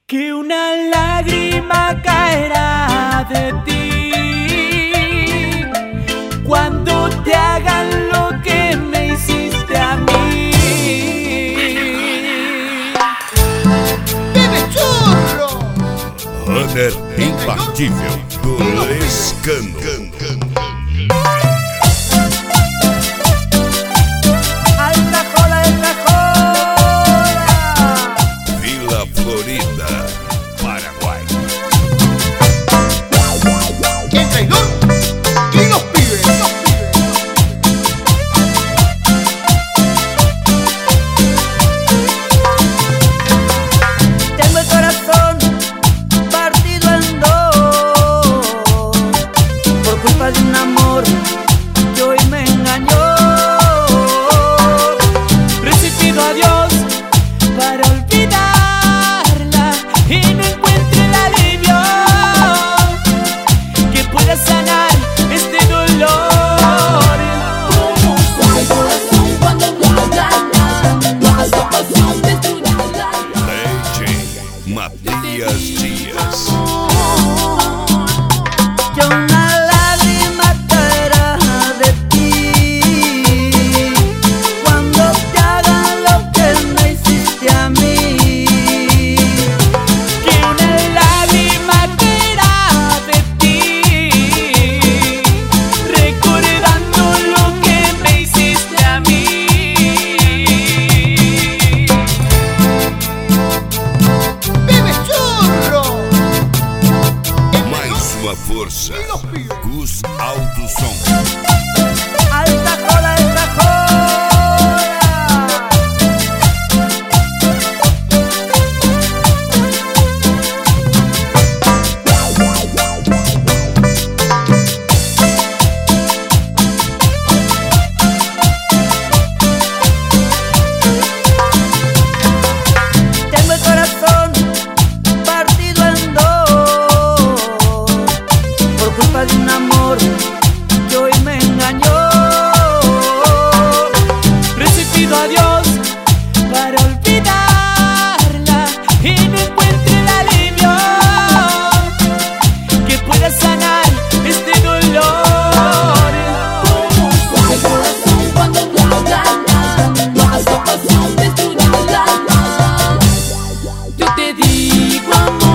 que una lágrima caerá de ti cuando te hagan lo que me hiciste a mí. ¡Bebe churro! Runner imbatível do Lescano. Alta joda, alta joda. Vila Florida, Paraguay. El traidor y los pibes. Tengo el corazón partido en dos por culpa de un amor que hoy me engañó. Recibido a Dios para olvidarla y no encuentro el alivio que pueda sanar este dolor. Al corazón cuando me hablan, más pasión destruida. DJ Matias Dias. Que una lágrima caerá de ti cuando te hagan lo que me hiciste a mí. Que una lágrima caerá de ti recordando lo que me hiciste a mí. ¡Bebe churro! Mais uma força. Gus Alto Som. Alta joda, alta joda. Tengo el corazón partido en dos por culpa de un amor que hoy me engañó. Recibido a Dios para olvidarla y no encuentro el alivio que pueda sanar este dolor. Al corazón cuando me hablan, más pasión destruida. Yo te digo amor.